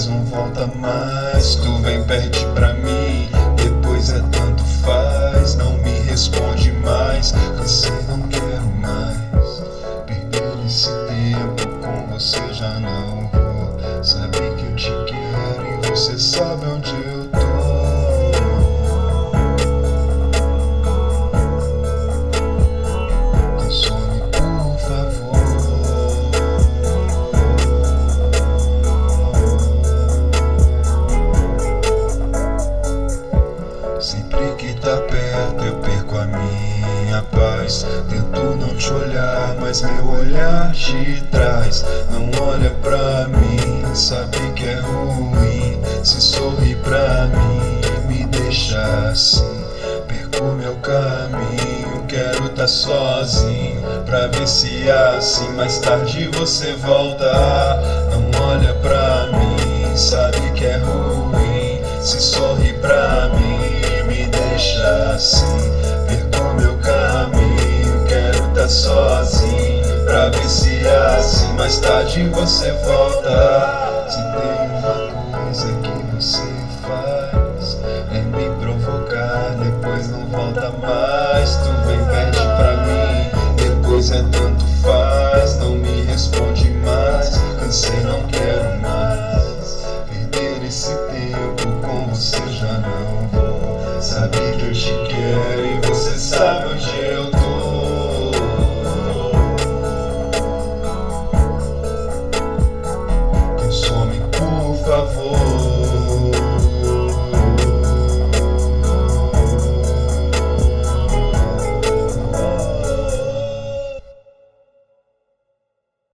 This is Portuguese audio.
depois não volta mais. Tu vem, perde pra mim, depois é tanto faz. Não me responde mais, cansei, não quero mais perder esse tempo com você, já não vou. Sabe que eu te quero e você sabe onde eu tô. Consome, por favor. Sempre que tá perto eu perco a minha paz. Tento não te olhar, mas meu olhar te traz. Não olha pra mim, sabe que é ruim. Se sorri pra mim, me deixa assim. Perco meu caminho, quero tá sozinho, pra ver se assim mais tarde você volta. Não olha pra mim, sabe que é ruim. Se sorri pra mim, me deixa assim. Perco meu caminho, quero tá sozinho, pra ver se assim mais tarde você volta.